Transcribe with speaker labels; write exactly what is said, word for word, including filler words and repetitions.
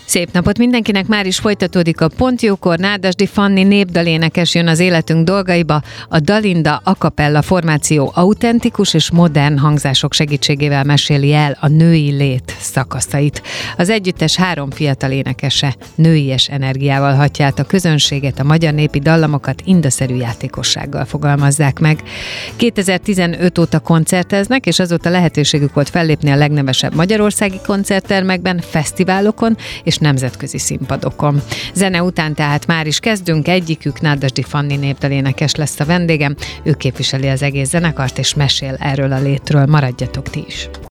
Speaker 1: Szép napot mindenkinek, már is folytatódik a Pontjókor. Nádasdy Fanni népdalénekes jön az életünk dolgaiba. A Dalinda a cappella formáció autentikus és modern hangzások segítségével meséli el a női lét szakaszait. Az együttes három fiatal énekese nőies energiával hatja át a közönséget, a magyar népi dallamokat indaszerű játékossággal fogalmazzák meg. kétezer-tizenöt óta koncerteznek, és azóta lehetőségük volt fellépni a legnevesebb magyarországi koncerttermekben, fesztiválokon és nemzetközi színpadokon. Zene után tehát már is kezdünk, egyikük Nádasdy Fanni népdalénekes lesz a vendégem, ő képviseli az egész zenekart és mesél erről a létről, maradjatok ti is.